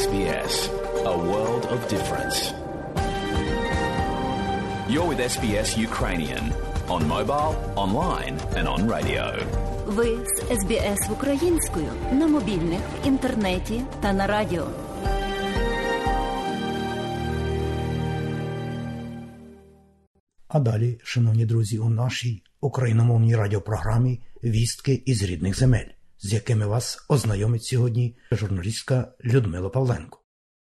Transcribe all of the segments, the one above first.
SBS, a world of difference. You're with SBS Ukrainian on mobile, online and on radio. Ви з SBS українською на мобільних, інтернеті та на радіо. А далі, шановні друзі, у нашій україномовній радіопрограмі «Вістки із рідних земель», з якими вас ознайомить сьогодні журналістка Людмила Павленко.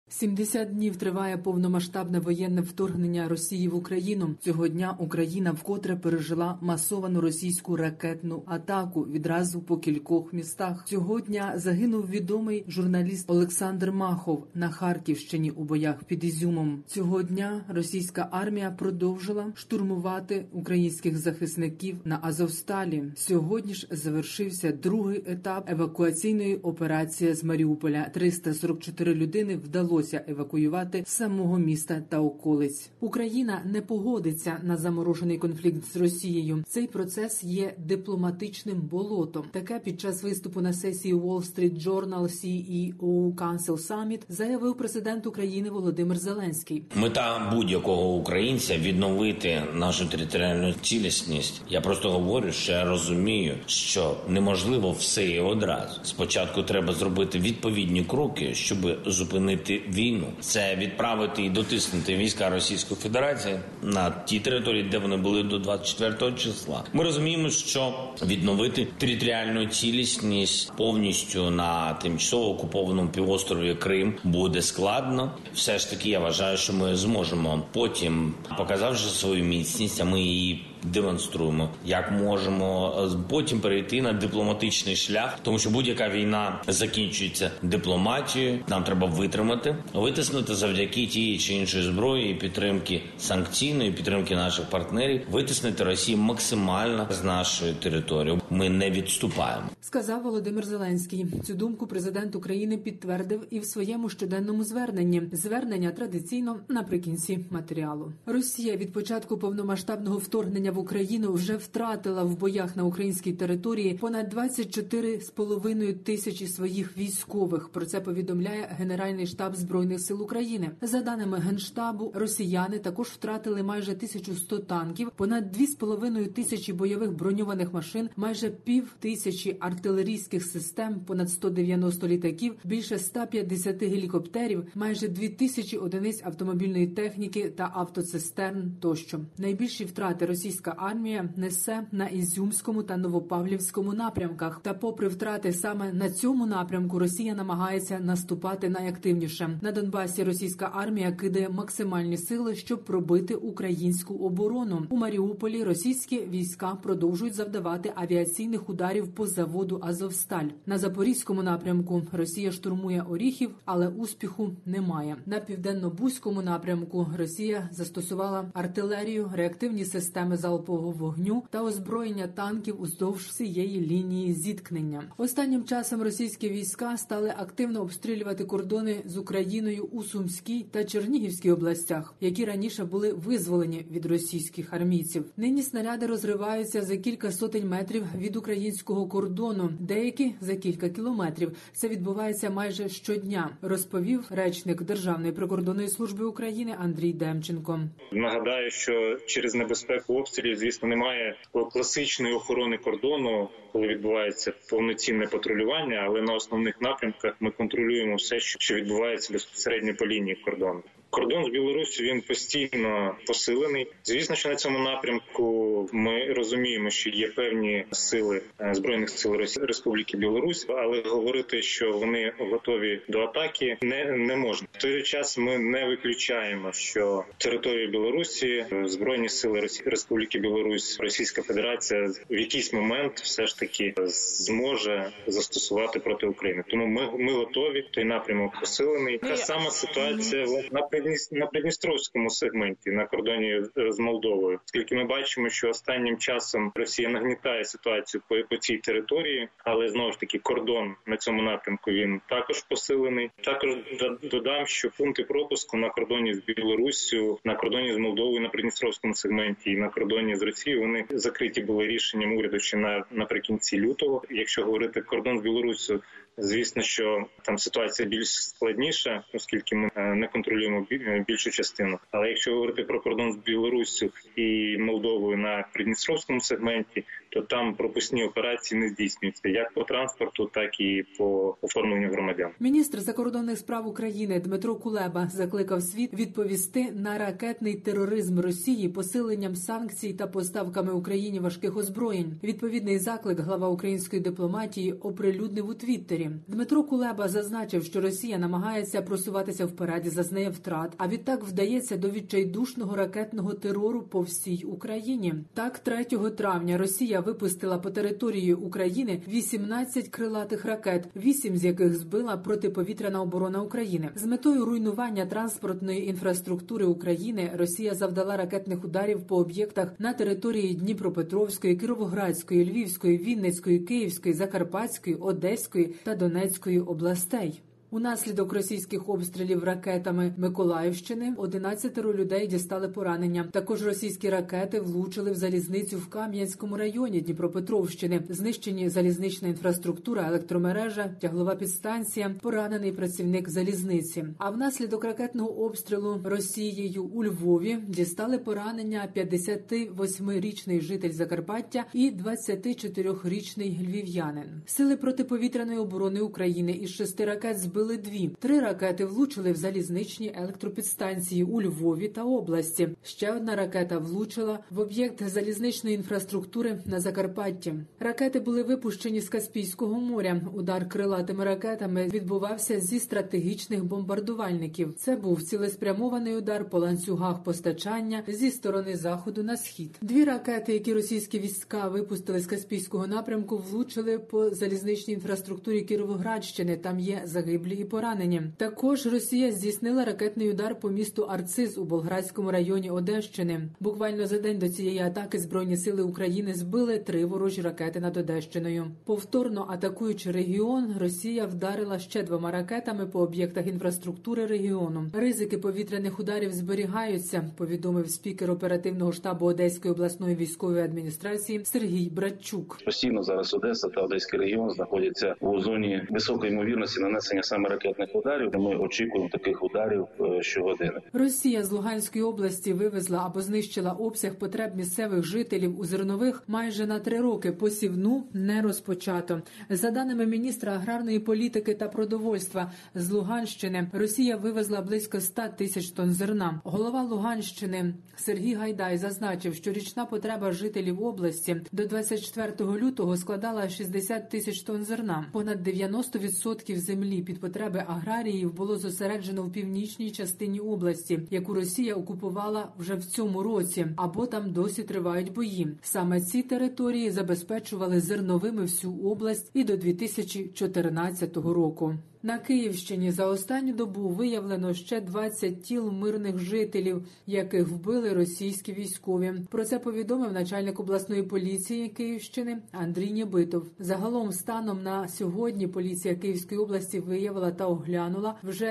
70 днів триває повномасштабне воєнне вторгнення Росії в Україну. Цього дня Україна вкотре пережила масовану російську ракетну атаку відразу по кількох містах. Цього дня загинув відомий журналіст Олександр Махов на Харківщині у боях під Ізюмом. Цього дня російська армія продовжила штурмувати українських захисників на Азовсталі. Сьогодні ж завершився другий етап евакуаційної операції з Маріуполя. 344 людини вдалося евакуювати з самого міста та околиць. Україна не погодиться на заморожений конфлікт з Росією. Цей процес є дипломатичним болотом. Таке під час виступу на сесії Wall Street Journal CEO Council Summit заявив президент України Володимир Зеленський. Мета будь-якого українця – відновити нашу територіальну цілісність. Я просто говорю, що я розумію, що неможливо все і одразу. Спочатку треба зробити відповідні кроки, щоб зупинити війну. Це відправити і дотиснути війська Російської Федерації на ті території, де вони були до 24 числа. Ми розуміємо, що відновити територіальну цілісність повністю на тимчасово окупованому півострові Крим буде складно. Все ж таки, я вважаю, що ми зможемо потім, показавши свою міцність, а ми її демонструємо, як можемо потім перейти на дипломатичний шлях, тому що будь-яка війна закінчується дипломатією. Нам треба витиснути завдяки тієї чи іншої зброї і підтримки санкційної, підтримки наших партнерів, витиснути Росію максимально з нашої території. Ми не відступаємо. Сказав Володимир Зеленський. Цю думку президент України підтвердив і в своєму щоденному зверненні. Звернення традиційно наприкінці матеріалу. Росія від початку повномасштабного вторгнення в Україну вже втратила в боях на українській території понад 24,5 тисячі своїх військових. Про це повідомляє Генеральний штаб Збройних сил України. За даними Генштабу, росіяни також втратили майже 1100 танків, понад 2,5 тисячі бойових броньованих машин, майже 5000 артилерійських систем, понад 190 літаків, більше 150 гелікоптерів, майже 2000 одиниць автомобільної техніки та автоцистерн тощо. Найбільші втрати російська армія несе на Ізюмському та Новопавлівському напрямках. Та попри втрати саме на цьому напрямку, Росія намагається наступати найактивніше. На Донбасі російська армія кидає максимальні сили, щоб пробити українську оборону. У Маріуполі російські війська продовжують завдавати авіаційних ударів по заводу «Азовсталь». На Запорізькому напрямку Росія штурмує Оріхів, але успіху немає. На Південно-Бузькому напрямку Росія застосувала артилерію, реактивні системи залпового вогню та озброєння танків уздовж всієї лінії зіткнення. Останнім часом російські війська стали активно обстрілювати кордони з Україною у Сумській та Чернігівській областях, які раніше були визволені від російських армійців. Нині снаряди розриваються за кілька сотень метрів від українського кордону, деякі за кілька кілометрів. Це відбувається майже щодня, розповів речник Державної прикордонної служби України Андрій Демченко. Нагадаю, що через небезпеку обстрілів, звісно, немає класичної охорони кордону, коли відбувається повноцінне патрулювання, але на основних напрямках ми контролюємо все, що відбувається безпосередньо по лінії кордону. Кордон з Білоруссю, він постійно посилений. Звісно, що на цьому напрямку ми розуміємо, що є певні сили Збройних сил Республіки Білорусь, але говорити, що вони готові до атаки, не можна. В той же час ми не виключаємо, що територію Білорусі Збройні сили Республіки Білорусь, Російська Федерація в якийсь момент все ж таки зможе застосувати проти України. Тому ми готові, той напрямок посилений. Та сама ситуація на Придністровському сегменті, на кордоні з Молдовою. Оскільки ми бачимо, що останнім часом Росія нагнітає ситуацію по цій території, але знову ж таки кордон на цьому напрямку він також посилений. Також додам, що пункти пропуску на кордоні з Білоруссю, на кордоні з Молдовою, на Придністровському сегменті і на кордоні з Росією, вони закриті були рішенням уряду ще наприкінці лютого. Якщо говорити кордон з Білоруссю, Звісно, що там ситуація більш складніша, оскільки ми не контролюємо більшу частину. Але якщо говорити про кордон з Білоруссю і Молдовою на Придністровському сегменті, то там пропускні операції не здійснюються як по транспорту, так і по оформленню громадян. Міністр закордонних справ України Дмитро Кулеба закликав світ відповісти на ракетний тероризм Росії посиленням санкцій та поставками Україні важких озброєнь. Відповідний заклик глава української дипломатії оприлюднив у Твіттері. Дмитро Кулеба зазначив, що Росія намагається просуватися вперед і зазнає втрат, а відтак вдається до відчайдушного ракетного терору по всій Україні. Так, 3 травня Росія випустила по території України 18 крилатих ракет, 8 з яких збила протиповітряна оборона України. З метою руйнування транспортної інфраструктури України Росія завдала ракетних ударів по об'єктах на території Дніпропетровської, Кіровоградської, Львівської, Вінницької, Київської, Закарпатської, Одеської та Донецької областей. Унаслідок російських обстрілів ракетами Миколаївщини 11 людей дістали поранення. Також російські ракети влучили в залізницю в Кам'янському районі Дніпропетровщини. Знищені залізнична інфраструктура, електромережа, тяглова підстанція, поранений працівник залізниці. А внаслідок ракетного обстрілу Росією у Львові дістали поранення 58-річний житель Закарпаття і 24-річний львів'янин. Сили протиповітряної оборони України із 6 ракет збили 2. 3 ракети влучили в залізничні електропідстанції у Львові та області. Ще 1 ракета влучила в об'єкт залізничної інфраструктури на Закарпатті. Ракети були випущені з Каспійського моря. Удар крилатими ракетами відбувався зі стратегічних бомбардувальників. Це був цілеспрямований удар по ланцюгах постачання зі сторони заходу на схід. 2 ракети, які російські війська випустили з Каспійського напрямку, влучили по залізничній інфраструктурі Кіровоградщини. Там є загиблі і поранені. Також Росія здійснила ракетний удар по місту Арциз у Болградському районі Одещини. Буквально за день до цієї атаки Збройні сили України збили 3 ворожі ракети над Одещиною. Повторно атакуючи регіон, Росія вдарила ще 2 ракетами по об'єктах інфраструктури регіону. Ризики повітряних ударів зберігаються, повідомив спікер оперативного штабу Одеської обласної військової адміністрації Сергій Братчук. Постійно зараз Одеса та Одеський регіон знаходяться у зоні високої ймовірності нанесення саме ракетних ударів. Ми очікуємо таких ударів щогодини. Росія з Луганської області вивезла або знищила обсяг потреб місцевих жителів у зернових майже на 3 роки. Посівну не розпочато. За даними міністра аграрної політики та продовольства з Луганщини, Росія вивезла близько 100 тисяч тонн зерна. Голова Луганщини Сергій Гайдай зазначив, що річна потреба жителів області до 24 лютого складала 60 тисяч тонн зерна. Понад 90% землі під потреби аграріїв було зосереджено в північній частині області, яку Росія окупувала вже в цьому році, або там досі тривають бої. Саме ці території забезпечували зерновими всю область і до 2014 року. На Київщині за останню добу виявлено ще 20 тіл мирних жителів, яких вбили російські військові. Про це повідомив начальник обласної поліції Київщини Андрій Нєбитов. Загалом станом на сьогодні поліція Київської області виявила та оглянула вже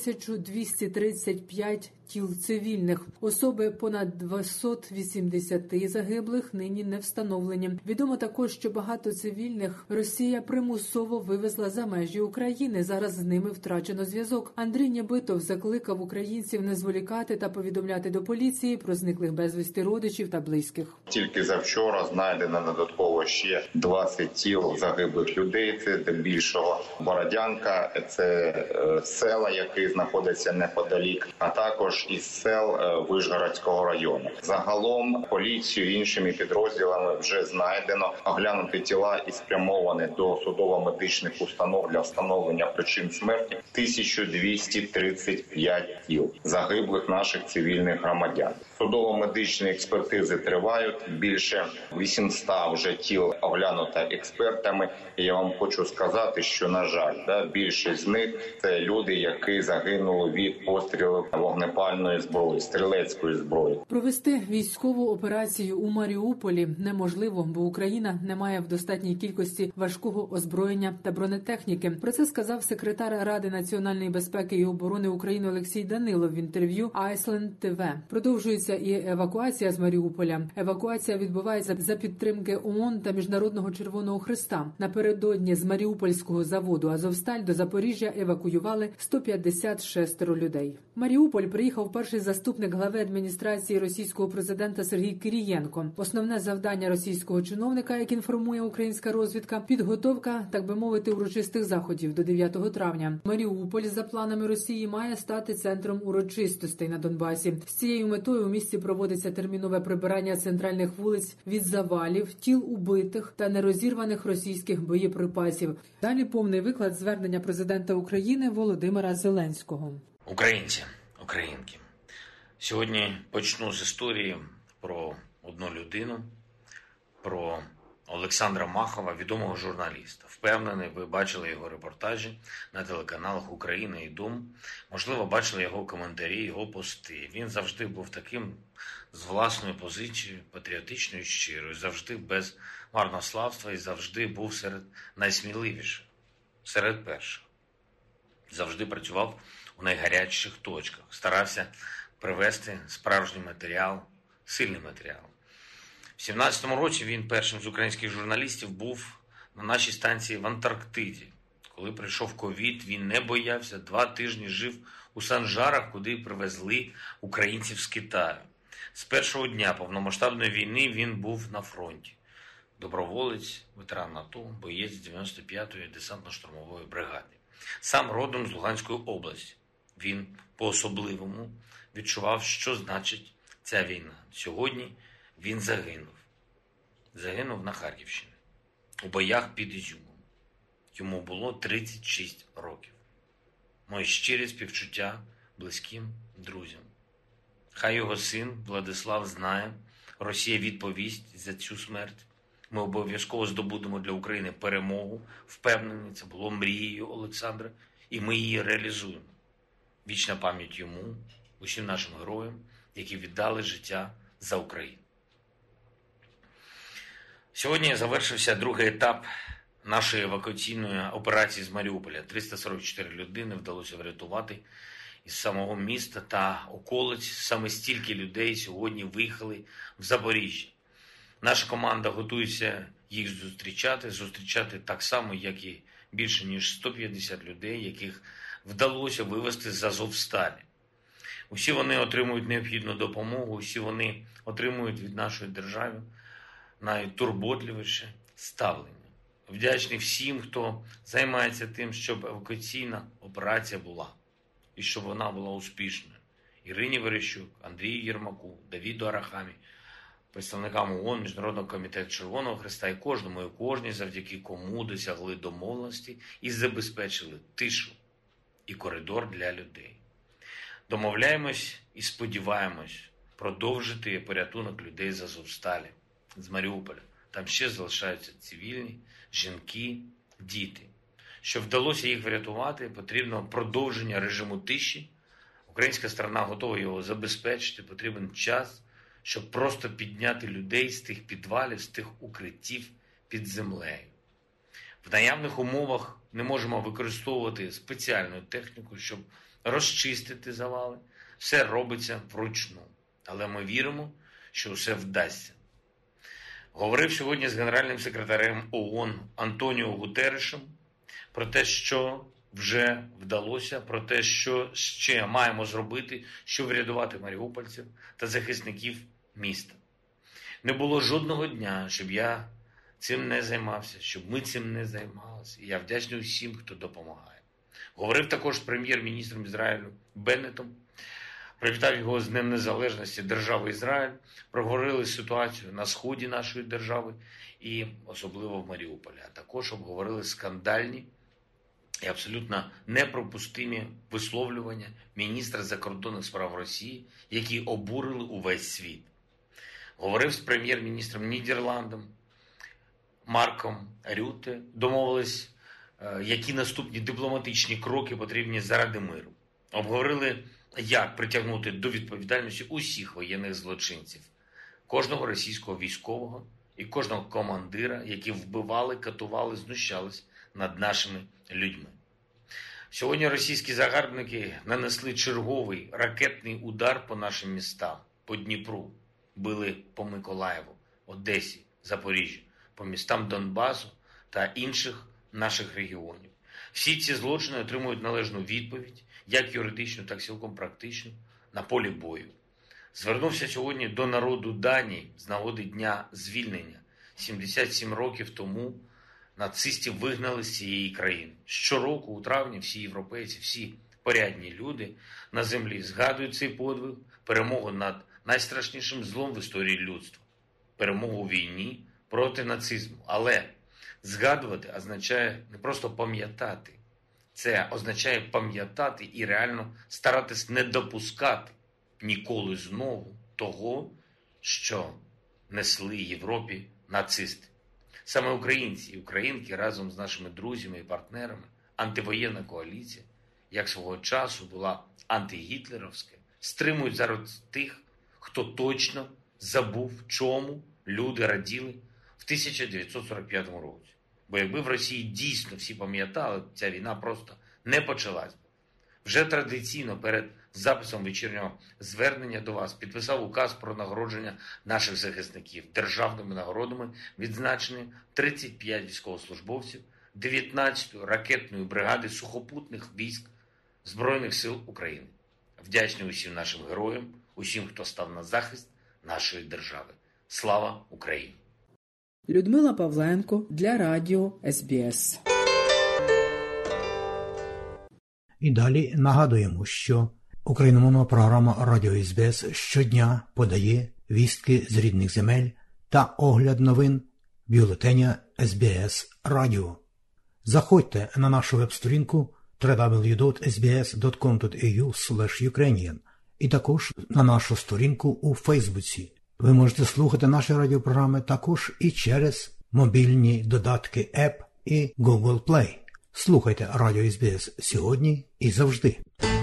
1235 тіл цивільних. Особи понад 280 загиблих нині не встановлені. Відомо також, що багато цивільних Росія примусово вивезла за межі України. Зараз з ними втрачено зв'язок. Андрій Нєбитов закликав українців не зволікати та повідомляти до поліції про зниклих безвісти родичів та близьких. Тільки завчора знайдено додатково ще 20 тіл загиблих людей. Це здебільшого Бородянка, це села, які знаходяться неподалік, а також із сел Вишгородського району. Загалом поліцією і іншими підрозділами вже знайдено оглянути тіла і спрямовані до судово-медичних установ для встановлення причин смерті 1235 тіл загиблих наших цивільних громадян. Судово-медичні експертизи тривають. Більше 800 вже тіл оглянуто експертами. І я вам хочу сказати, що, на жаль, більшість з них – це люди, які загинули від пострілів вогнепальної вогнепальної зброї, стрілецької зброї. Провести військову операцію у Маріуполі неможливо, бо Україна не має в достатній кількості важкого озброєння та бронетехніки. Про це сказав секретар Ради національної безпеки і оборони України Олексій Данилов в інтерв'ю Iceland TV. Продовжується і евакуація з Маріуполя. Евакуація відбувається за підтримки ООН та Міжнародного Червоного Хреста. Напередодні з Маріупольського заводу «Азовсталь» до Запоріжжя евакуювали 156 людей. В Маріуполь приїхав перший заступник глави адміністрації російського президента Сергій Кирієнко. Основне завдання російського чиновника, як інформує українська розвідка, підготовка, так би мовити, урочистих заходів до 9 травня. Маріуполь, за планами Росії, має стати центром урочистостей на Донбасі. З цією метою у місті проводиться термінове прибирання центральних вулиць від завалів, тіл убитих та нерозірваних російських боєприпасів. Далі повний виклад звернення президента України Володимира Зеленського. Українці, українки, сьогодні почну з історії про одну людину, про Олександра Махова, відомого журналіста. Впевнений, ви бачили його репортажі на телеканалах «Україна» і «Дом». Можливо, бачили його коментарі, його пости. Він завжди був таким з власною позицією, патріотичною і щирою, завжди без марнославства і завжди був серед найсміливіших, серед перших. Завжди працював у найгарячіших точках, старався привести справжній матеріал, сильний матеріал. В 17-му році він першим з українських журналістів був на нашій станції в Антарктиді. Коли прийшов ковід, він не боявся, 2 тижні жив у Санжарах, куди привезли українців з Китаю. З першого дня повномасштабної війни він був на фронті. Доброволець, ветеран АТО, боєць 95-ї десантно-штурмової бригади. Сам родом з Луганської області. Він по-особливому відчував, що значить ця війна. Сьогодні він загинув. Загинув на Харківщині. У боях під Ізюмом. Йому було 36 років. Мої щирі співчуття близьким друзям. Хай його син Владислав знає, Росія відповість за цю смерть. Ми обов'язково здобудемо для України перемогу. Впевнений, це було мрією Олександра, і ми її реалізуємо. Вічна пам'ять йому, усім нашим героям, які віддали життя за Україну. Сьогодні завершився другий етап нашої евакуаційної операції з Маріуполя. 344 людини вдалося врятувати із самого міста та околиць. Саме стільки людей сьогодні виїхали в Запоріжжя. Наша команда готується їх зустрічати так само, як і більше ніж 150 людей, яких вдалося вивезти з Азовсталі. Усі вони отримують необхідну допомогу, усі вони отримують від нашої держави найтурботливіше ставлення. Вдячний всім, хто займається тим, щоб евакуаційна операція була, і щоб вона була успішною. Ірині Верещук, Андрію Єрмаку, Давіду Арахамі, представникам ООН, Міжнародного комітету Червоного Хреста і кожній, завдяки кому досягли домовленості і забезпечили тишу і коридор для людей. Домовляємось і сподіваємось продовжити порятунок людей з Азовсталі, з Маріуполя. Там ще залишаються цивільні, жінки, діти. Щоб вдалося їх врятувати, потрібно продовження режиму тиші. Українська сторона готова його забезпечити, потрібен час, щоб просто підняти людей з тих підвалів, з тих укриттів під землею. В наявних умовах не можемо використовувати спеціальну техніку, щоб розчистити завали. Все робиться вручну. Але ми віримо, що все вдасться. Говорив сьогодні з генеральним секретарем ООН Антоніо Гутерришем про те, що вже вдалося, про те, що ще маємо зробити, щоб врятувати маріупольців та захисників міста. Не було жодного дня, щоб я цим не займався, щоб ми цим не займалися. І я вдячний усім, хто допомагає. Говорив також з прем'єр-міністром Ізраїлю Беннетом, привітав його з Днем Незалежності держави Ізраїль, проговорили ситуацію на сході нашої держави і особливо в Маріуполі. А також обговорили скандальні і абсолютно непропустимі висловлювання міністра закордонних справ Росії, які обурили увесь світ. Говорив з прем'єр-міністром Нідерландом Марком Рюте, домовились, які наступні дипломатичні кроки потрібні заради миру. Обговорили як притягнути до відповідальності усіх воєнних злочинців, кожного російського військового і кожного командира, які вбивали, катували, знущались над нашими людьми. Сьогодні російські загарбники нанесли черговий ракетний удар по нашим містам, по Дніпру, били по Миколаєву, Одесі, Запоріжжю, по містам Донбасу та інших наших регіонів. Всі ці злочини отримують належну відповідь, як юридичну, так і цілком практичну, на полі бою. Звернувся сьогодні до народу Данії з нагоди Дня звільнення. 77 років тому нацистів вигнали з цієї країни. Щороку у травні всі європейці, всі порядні люди на землі згадують цей подвиг, перемогу над найстрашнішим злом в історії людства, перемогу у війні проти нацизму. Але згадувати означає не просто пам'ятати. Це означає пам'ятати і реально старатись не допускати ніколи знову того, що несли Європі нацисти. Саме українці і українки разом з нашими друзями і партнерами, антивоєнна коаліція, як свого часу була антигітлерівська, стримують зараз тих, хто точно забув, чому люди раділи в 1945 році. Бо якби в Росії дійсно всі пам'ятали, ця війна просто не почалась би. Вже традиційно перед записом вечірнього звернення до вас підписав указ про нагородження наших захисників. Державними нагородами відзначені 35 військовослужбовців 19-ї ракетної бригади сухопутних військ Збройних сил України. Вдячний усім нашим героям, усім, хто став на захист нашої держави. Слава Україні! Людмила Павленко для радіо СБС. І далі нагадуємо, що україномовна програма Радіо СБС щодня подає вістки з рідних земель та огляд новин бюлетеня СБС Радіо. Заходьте на нашу веб-сторінку www.sbs.com.au/ukrainian і також на нашу сторінку у Фейсбуці. Ви можете слухати наші радіопрограми також і через мобільні додатки App і Google Play. Слухайте Радіо СБС сьогодні і завжди.